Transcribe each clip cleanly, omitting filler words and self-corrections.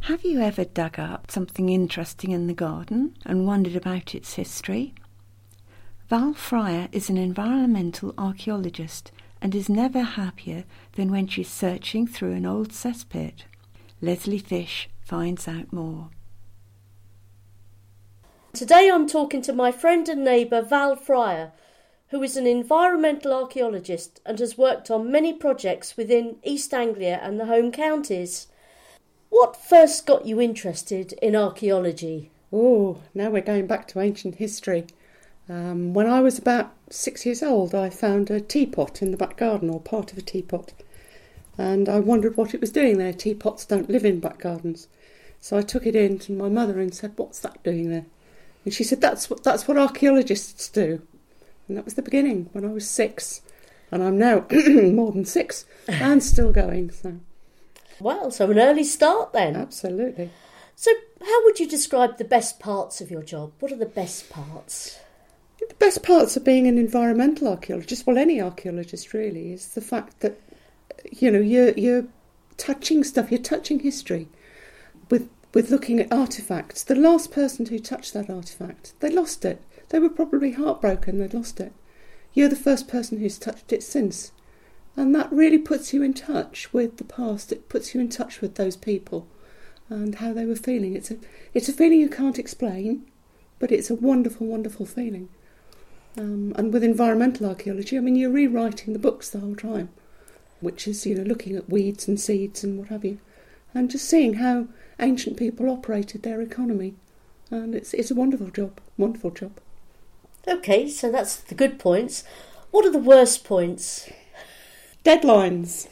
Have you ever dug up something interesting in the garden and wondered about its history? Val Fryer is an environmental archaeologist and is never happier than when she's searching through an old cesspit. Leslie Fish finds out more. Today I'm talking to my friend and neighbour Val Fryer, who is an environmental archaeologist and has worked on many projects within East Anglia and the home counties. What first got you interested in archaeology? Oh, now we're going back to ancient history. When I was about 6 years old, I found a teapot in the back garden, or part of a teapot, and I wondered what it was doing there. Teapots don't live in back gardens. So I took it in to my mother and said, "What's that doing there?" And she said, that's what archaeologists do. And that was the beginning, when I was 6. And I'm now more than 6 and still going. So. Well, so an early start then. Absolutely. So how would you describe the best parts of your job? What are the best parts? The best parts of being an environmental archaeologist, well, any archaeologist really, is the fact that, you're touching stuff, you're touching history with looking at artefacts. The last person who touched that artefact, they lost it. They were probably heartbroken they'd lost it. You're the first person who's touched it since. And that really puts you in touch with the past. It puts you in touch with those people and how they were feeling. It's a feeling you can't explain, but it's a wonderful, wonderful feeling. And with environmental archaeology, you're rewriting the books the whole time, which is, looking at weeds and seeds and what have you, and just seeing how ancient people operated their economy. And it's a wonderful job, wonderful job. OK, so that's the good points. What are the worst points? Deadlines.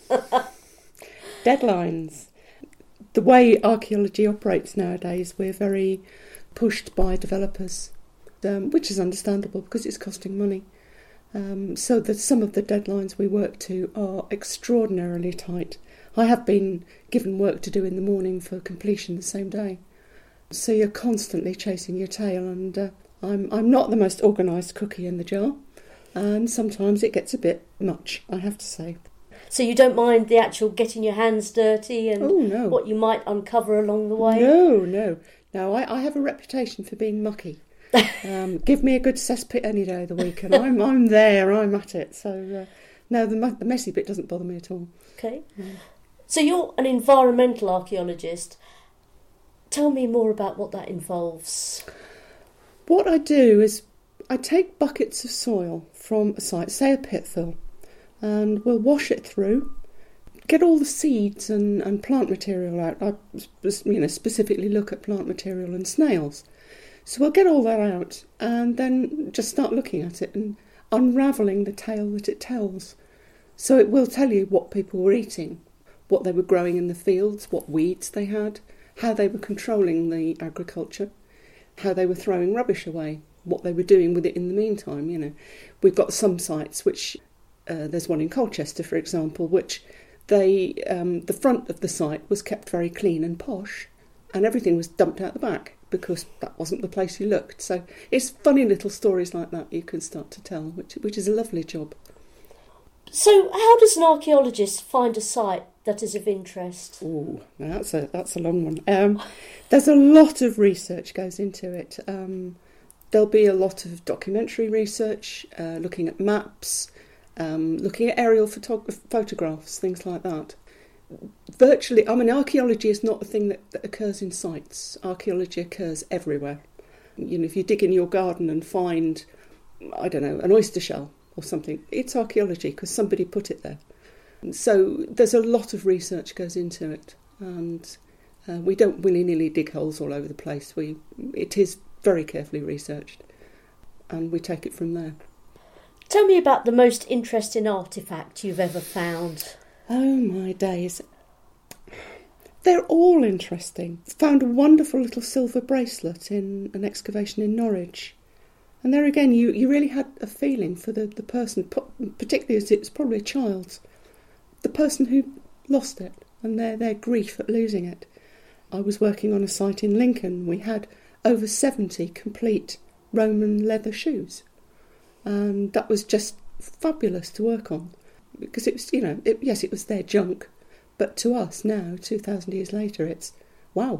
Deadlines. The way archaeology operates nowadays, we're very pushed by developers, which is understandable because it's costing money. So that some of the deadlines we work to are extraordinarily tight. I have been given work to do in the morning for completion the same day. So you're constantly chasing your tail, and I'm not the most organised cookie in the jar. And sometimes it gets a bit much, I have to say. So you don't mind the actual getting your hands dirty and what you might uncover along the way? No, I have a reputation for being mucky. Give me a good cesspit any day of the week and I'm there, I'm at it. So, no, the messy bit doesn't bother me at all. OK. So you're an environmental archaeologist. Tell me more about what that involves. What I do is I take buckets of soil from a site, say a pitfall, and we'll wash it through, get all the seeds and plant material out. I specifically look at plant material and snails. So we'll get all that out and then just start looking at it and unravelling the tale that it tells. So it will tell you what people were eating, what they were growing in the fields, what weeds they had, how they were controlling the agriculture, how they were throwing rubbish away, what they were doing with it in the meantime. We've got some sites which, there's one in Colchester, for example, which the front of the site was kept very clean and posh, and everything was dumped out the back because that wasn't the place you looked. So it's funny little stories like that you can start to tell, which is a lovely job. So how does an archaeologist find a site that is of interest? Oh, that's a long one. There's a lot of research goes into it. There'll be a lot of documentary research, looking at maps, looking at aerial photographs, things like that. Virtually, archaeology is not a thing that occurs in sites. Archaeology occurs everywhere. If you dig in your garden and find, an oyster shell or something, it's archaeology because somebody put it there. So there's a lot of research goes into it, and we don't willy-nilly dig holes all over the place. It is very carefully researched, and we take it from there. Tell me about the most interesting artefact you've ever found. Oh my days. They're all interesting. Found a wonderful little silver bracelet in an excavation in Norwich. And there again, you really had a feeling for the person, particularly as it was probably a child, the person who lost it and their grief at losing it. I was working on a site in Lincoln. We had over 70 complete Roman leather shoes. And that was just fabulous to work on. Because it was, it was their junk. But to us now, 2,000 years later, it's wow.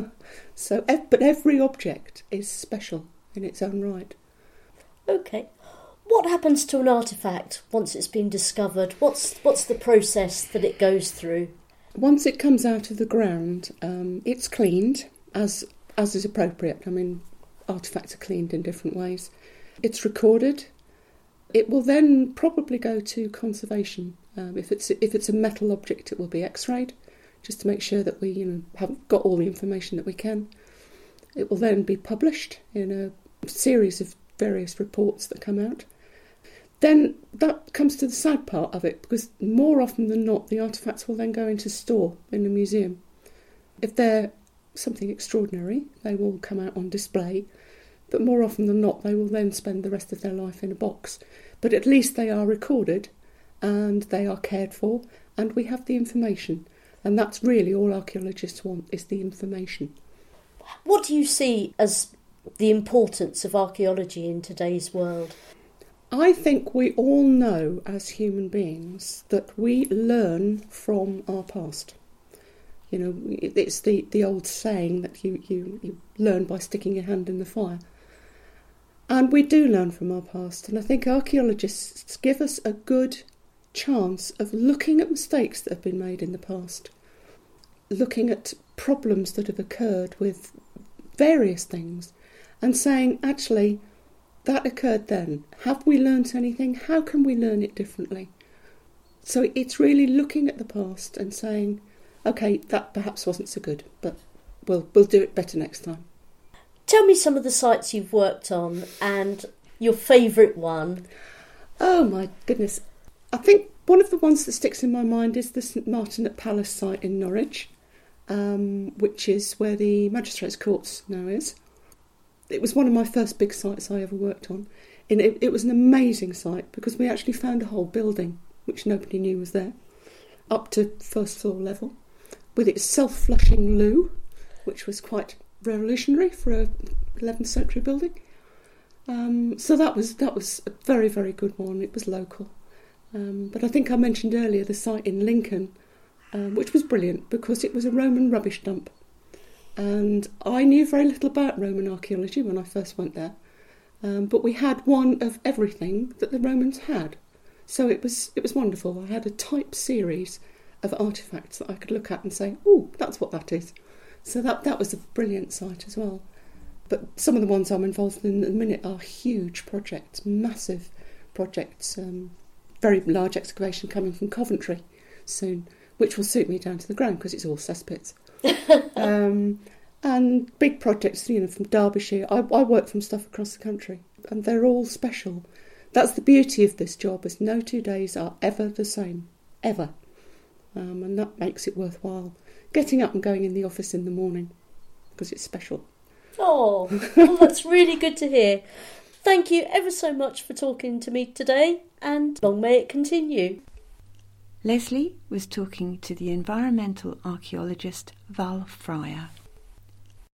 But every object is special in its own right. OK. What happens to an artefact once it's been discovered? What's the process that it goes through? Once it comes out of the ground, it's cleaned as is appropriate. I mean, artefacts are cleaned in different ways. It's recorded. It will then probably go to conservation. If it's a metal object, it will be X-rayed, just to make sure that we have got all the information that we can. It will then be published in a series of various reports that come out. Then that comes to the sad part of it, because more often than not, the artefacts will then go into store in a museum. If they're something extraordinary, they will come out on display, but more often than not, they will then spend the rest of their life in a box. But at least they are recorded, and they are cared for, and we have the information. And that's really all archaeologists want, is the information. What do you see as the importance of archaeology in today's world? I think we all know as human beings that we learn from our past. It's the old saying that you learn by sticking your hand in the fire. And we do learn from our past. And I think archaeologists give us a good chance of looking at mistakes that have been made in the past, looking at problems that have occurred with various things, and saying, actually, that occurred then. Have we learnt anything? How can we learn it differently? So it's really looking at the past and saying, OK, that perhaps wasn't so good, but we'll do it better next time. Tell me some of the sites you've worked on and your favourite one. Oh, my goodness. I think one of the ones that sticks in my mind is the St Martin at Palace site in Norwich, which is where the Magistrates' Courts now is. It was one of my first big sites I ever worked on. And it was an amazing site because we actually found a whole building, which nobody knew was there, up to first floor level, with its self-flushing loo, which was quite revolutionary for a 11th century building. So that was a very, very good one. It was local. But I think I mentioned earlier the site in Lincoln, which was brilliant because it was a Roman rubbish dump. And I knew very little about Roman archaeology when I first went there, but we had one of everything that the Romans had. So it was wonderful. I had a type series of artefacts that I could look at and say, "Oh, that's what that is." So that was a brilliant site as well. But some of the ones I'm involved in at the minute are huge projects, massive projects. Very large excavation coming from Coventry soon, which will suit me down to the ground because it's all cesspits. And big projects, from Derbyshire. I work from stuff across the country, and they're all special. That's the beauty of this job, is no 2 days are ever the same, ever. And that makes it worthwhile. Getting up and going in the office in the morning, because it's special. Oh, well, that's really good to hear. Thank you ever so much for talking to me today, and long may it continue. Leslie was talking to the environmental archaeologist Val Fryer.